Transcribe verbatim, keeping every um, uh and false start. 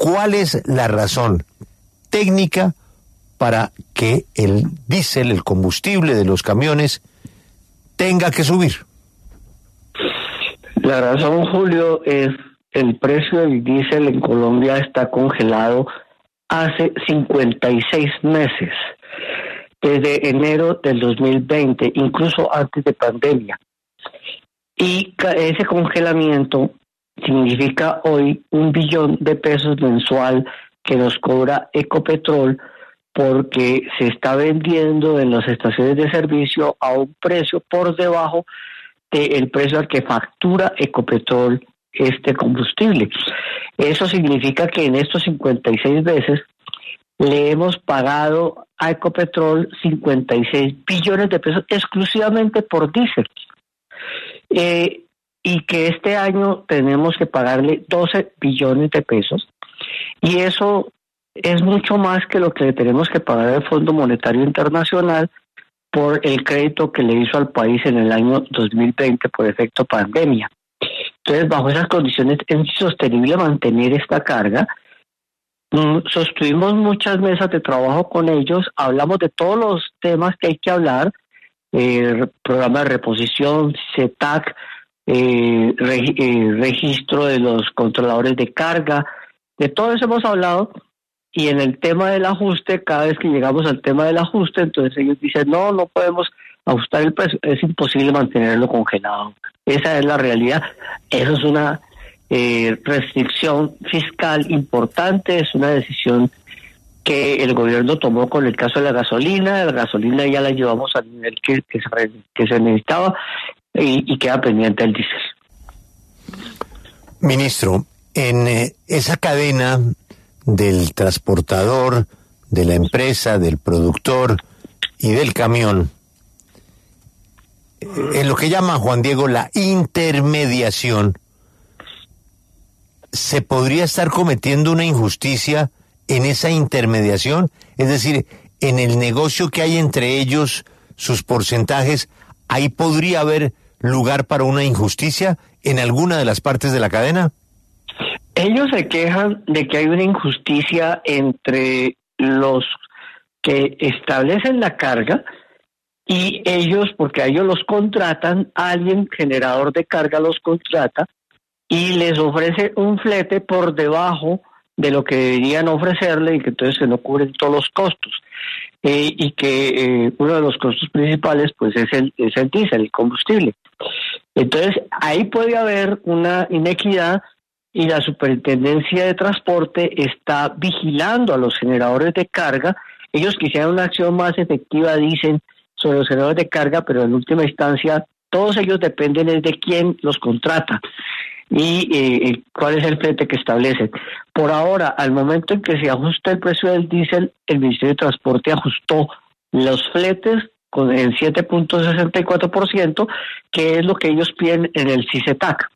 ¿Cuál es la razón técnica para que el diésel, el combustible de los camiones, tenga que subir? La razón, Julio, es el precio del diésel en Colombia está congelado hace cincuenta y seis meses, desde enero del dos mil veinte, incluso antes de pandemia. Y ese congelamiento significa hoy un billón de pesos mensual que nos cobra Ecopetrol, porque se está vendiendo en las estaciones de servicio a un precio por debajo del precio al que factura Ecopetrol este combustible. Eso significa que en estos cincuenta y seis veces le hemos pagado a Ecopetrol cincuenta y seis billones de pesos exclusivamente por diésel. Eh, y que este año tenemos que pagarle doce billones de pesos, y eso es mucho más que lo que le tenemos que pagar al Fondo Monetario Internacional por el crédito que le hizo al país en el año dos mil veinte por efecto pandemia. Entonces, bajo esas condiciones es insostenible mantener esta carga. Sostuvimos muchas mesas de trabajo con ellos, hablamos de todos los temas que hay que hablar, eh, programa de reposición, C E T A C, eh, reg, eh, registro de los controladores de carga, de todo eso hemos hablado. Y en el tema del ajuste, cada vez que llegamos al tema del ajuste, entonces ellos dicen, no, no podemos ajustar el precio, es imposible mantenerlo congelado. Esa es la realidad. Eso es una eh, restricción fiscal importante, es una decisión que el gobierno tomó con el caso de la gasolina. La gasolina ya la llevamos al nivel que, que, se, que se necesitaba y, y queda pendiente el diésel. Ministro, en eh, esa cadena del transportador, de la empresa, del productor y del camión, en lo que llama Juan Diego la intermediación, ¿se podría estar cometiendo una injusticia en esa intermediación? Es decir, en el negocio que hay entre ellos, sus porcentajes, ¿ahí podría haber lugar para una injusticia en alguna de las partes de la cadena? Ellos se quejan de que hay una injusticia entre los que establecen la carga y ellos, porque a ellos los contratan, alguien generador de carga los contrata y les ofrece un flete por debajo de lo que deberían ofrecerle, y que entonces se no cubren todos los costos. Eh, y que eh, uno de los costos principales pues es el, es el diésel, el combustible. Entonces ahí puede haber una inequidad, y la Superintendencia de Transporte está vigilando a los generadores de carga. Ellos quisieran una acción más efectiva, dicen, sobre los generadores de carga, pero en última instancia todos ellos dependen de quién los contrata y eh, cuál es el flete que establecen. Por ahora, al momento en que se ajusta el precio del diésel, el Ministerio de Transporte ajustó los fletes con el siete punto sesenta y cuatro por ciento, que es lo que ellos piden en el C I C E T A C.